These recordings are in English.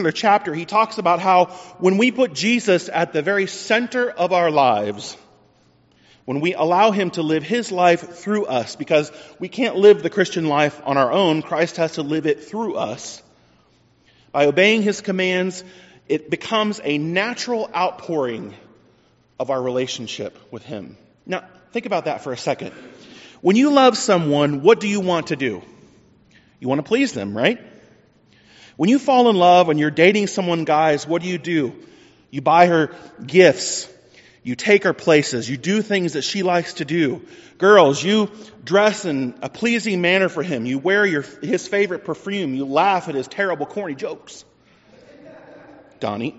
chapter, he talks about how when we put Jesus at the very center of our lives, when we allow him to live his life through us, because we can't live the Christian life on our own, Christ has to live it through us. By obeying his commands, it becomes a natural outpouring of our relationship with him. Now, think about that for a second. When you love someone, what do you want to do? You want to please them, right? When you fall in love and you're dating someone, guys, what do? You buy her gifts. You take her places. You do things that she likes to do. Girls, you dress in a pleasing manner for him. You wear his favorite perfume. You laugh at his terrible, corny jokes. Donnie.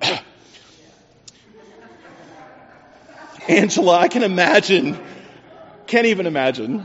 Angela, I can imagine. Can't even imagine.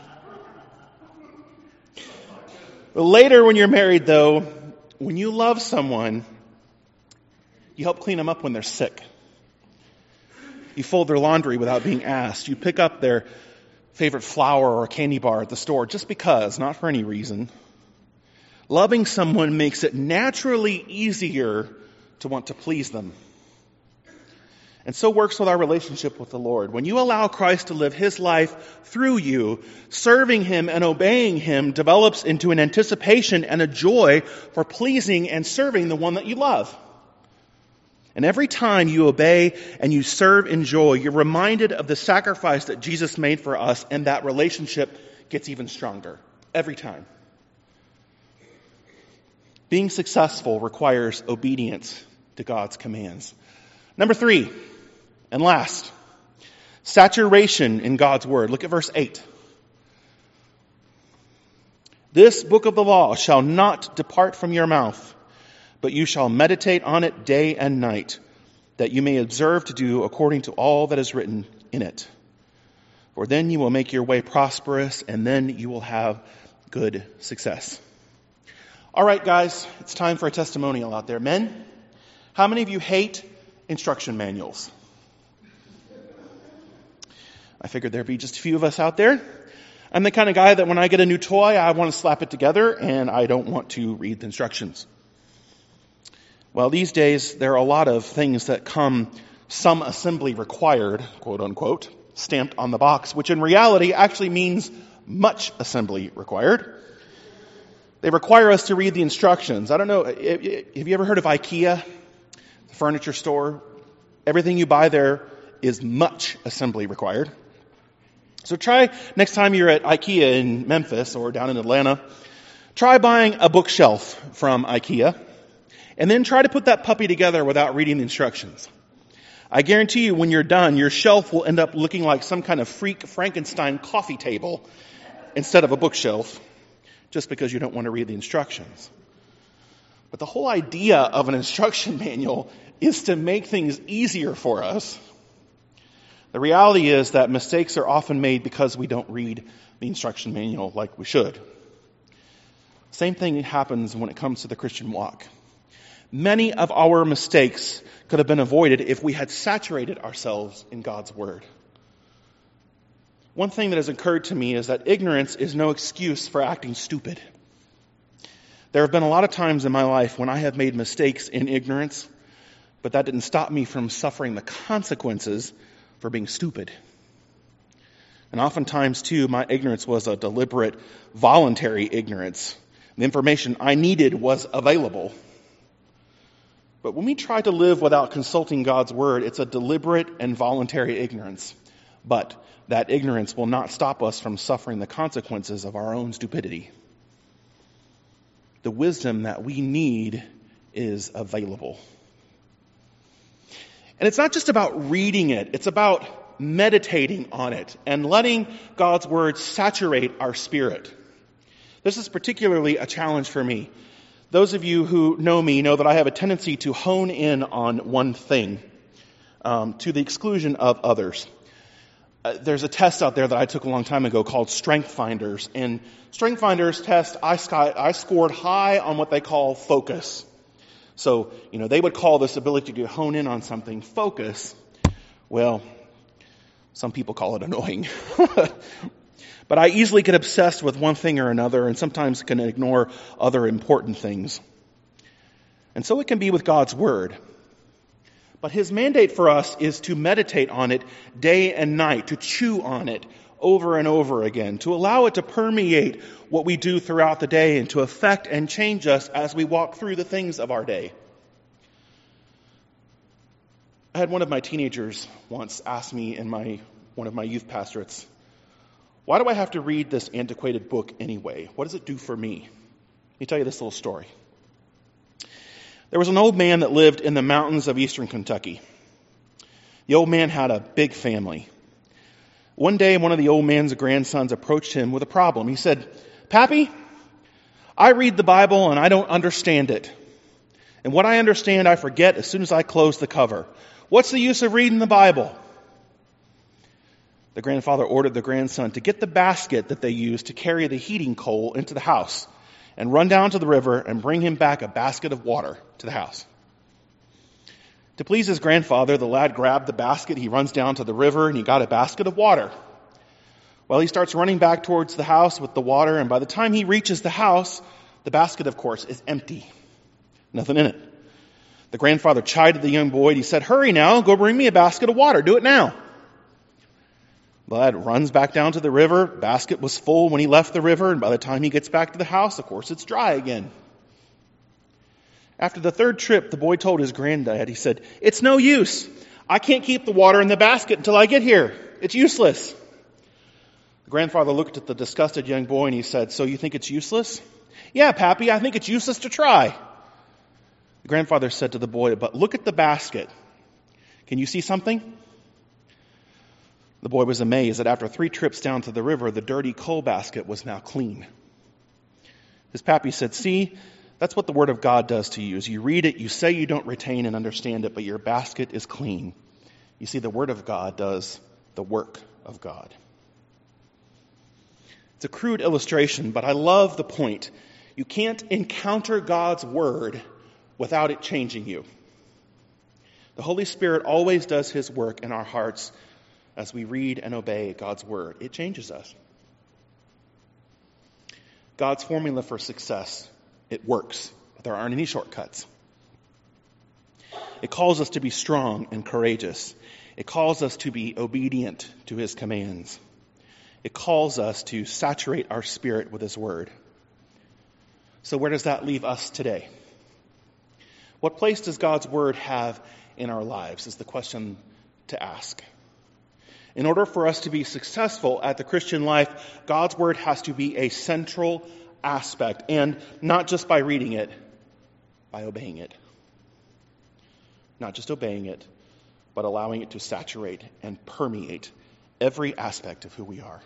But later when you're married, though, when you love someone, you help clean them up when they're sick. You fold their laundry without being asked. You pick up their favorite flower or candy bar at the store just because, not for any reason. Loving someone makes it naturally easier to want to please them. And so works with our relationship with the Lord. When you allow Christ to live his life through you, serving him and obeying him develops into an anticipation and a joy for pleasing and serving the one that you love. And every time you obey and you serve in joy, you're reminded of the sacrifice that Jesus made for us, and that relationship gets even stronger. Every time. Being successful requires obedience to God's commands. Number 3, and last, saturation in God's word. Look at verse 8. This book of the law shall not depart from your mouth, but you shall meditate on it day and night, that you may observe to do according to all that is written in it. For then you will make your way prosperous, and then you will have good success. All right, guys, it's time for a testimonial out there. Men, how many of you hate instruction manuals? I figured there'd be just a few of us out there. I'm the kind of guy that when I get a new toy, I want to slap it together, and I don't want to read the instructions. Well, these days, there are a lot of things that come some assembly required, quote unquote, stamped on the box, which in reality actually means much assembly required. They require us to read the instructions. I don't know, have you ever heard of IKEA, the furniture store? Everything you buy there is much assembly required. So try next time you're at IKEA in Memphis or down in Atlanta, try buying a bookshelf from IKEA. And then try to put that puppy together without reading the instructions. I guarantee you when you're done, your shelf will end up looking like some kind of freak Frankenstein coffee table instead of a bookshelf, just because you don't want to read the instructions. But the whole idea of an instruction manual is to make things easier for us. The reality is that mistakes are often made because we don't read the instruction manual like we should. Same thing happens when it comes to the Christian walk. Many of our mistakes could have been avoided if we had saturated ourselves in God's word. One thing that has occurred to me is that ignorance is no excuse for acting stupid. There have been a lot of times in my life when I have made mistakes in ignorance, but that didn't stop me from suffering the consequences for being stupid. And oftentimes, too, my ignorance was a deliberate, voluntary ignorance. The information I needed was available. But when we try to live without consulting God's word, it's a deliberate and voluntary ignorance. But that ignorance will not stop us from suffering the consequences of our own stupidity. The wisdom that we need is available. And it's not just about reading it, it's about meditating on it and letting God's word saturate our spirit. This is particularly a challenge for me. Those of you who know me know that I have a tendency to hone in on one thing to the exclusion of others. There's a test out there that I took a long time ago called Strength Finders. And Strength Finders test, I scored high on what they call focus. So, they would call this ability to hone in on something focus. Well, some people call it annoying. But I easily get obsessed with one thing or another and sometimes can ignore other important things. And so it can be with God's Word. But His mandate for us is to meditate on it day and night, to chew on it over and over again, to allow it to permeate what we do throughout the day and to affect and change us as we walk through the things of our day. I had one of my teenagers once ask me in one of my youth pastorates, why do I have to read this antiquated book anyway? What does it do for me? Let me tell you this little story. There was an old man that lived in the mountains of eastern Kentucky. The old man had a big family. One day, one of the old man's grandsons approached him with a problem. He said, "Pappy, I read the Bible and I don't understand it. And what I understand, I forget as soon as I close the cover. What's the use of reading the Bible?" The grandfather ordered the grandson to get the basket that they used to carry the heating coal into the house and run down to the river and bring him back a basket of water to the house. To please his grandfather, the lad grabbed the basket, he runs down to the river, and he got a basket of water. Well, he starts running back towards the house with the water, and by the time he reaches the house, the basket, of course, is empty. Nothing in it. The grandfather chided the young boy, and he said, "Hurry now, go bring me a basket of water, do it now." The lad runs back down to the river. Basket was full when he left the river, and by the time he gets back to the house, of course, it's dry again. After the third trip, the boy told his granddad, he said, "It's no use. I can't keep the water in the basket until I get here. It's useless." The grandfather looked at the disgusted young boy and he said, "So you think it's useless?" "Yeah, Pappy, I think it's useless to try." The grandfather said to the boy, "But look at the basket. Can you see something?" The boy was amazed that after 3 trips down to the river, the dirty coal basket was now clean. His pappy said, "See, that's what the Word of God does to you. As you read it, you say you don't retain and understand it, but your basket is clean." You see, the Word of God does the work of God. It's a crude illustration, but I love the point. You can't encounter God's Word without it changing you. The Holy Spirit always does His work in our hearts as we read and obey God's Word. It changes us. God's formula for success, it works, but there aren't any shortcuts. It calls us to be strong and courageous. It calls us to be obedient to His commands. It calls us to saturate our spirit with His Word. So where does that leave us today? What place does God's Word have in our lives is the question to ask. In order for us to be successful at the Christian life, God's Word has to be a central aspect, and not just by reading it, by obeying it. Not just obeying it, but allowing it to saturate and permeate every aspect of who we are.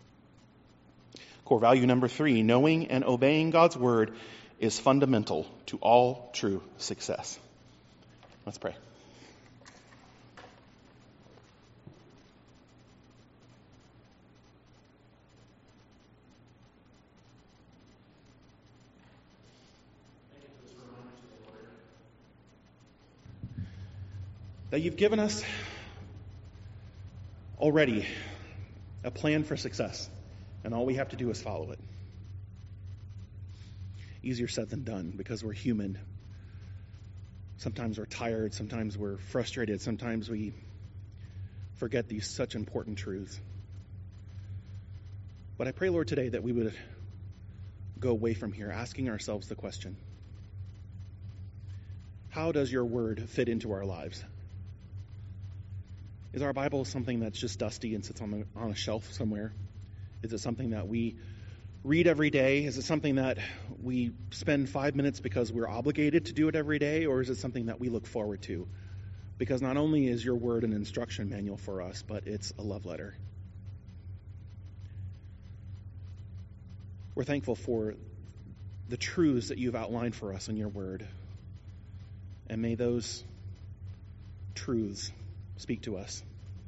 Core value number 3, knowing and obeying God's Word is fundamental to all true success. Let's pray. That you've given us already a plan for success, and all we have to do is follow it. Easier said than done, because we're human. Sometimes we're tired, sometimes we're frustrated, sometimes we forget these such important truths. But I pray, Lord, today that we would go away from here asking ourselves the question, how does your Word fit into our lives? Is our Bible something that's just dusty and sits on a shelf somewhere? Is it something that we read every day? Is it something that we spend 5 minutes because we're obligated to do it every day? Or is it something that we look forward to? Because not only is your Word an instruction manual for us, but it's a love letter. We're thankful for the truths that you've outlined for us in your Word. And may those truths speak to us,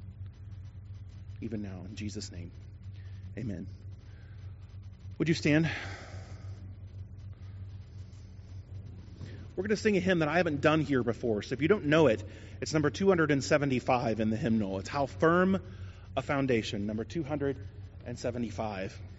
even now, in Jesus' name. Amen. Would you stand? We're going to sing a hymn that I haven't done here before, so if you don't know it, it's number 275 in the hymnal. It's How Firm a Foundation, number 275.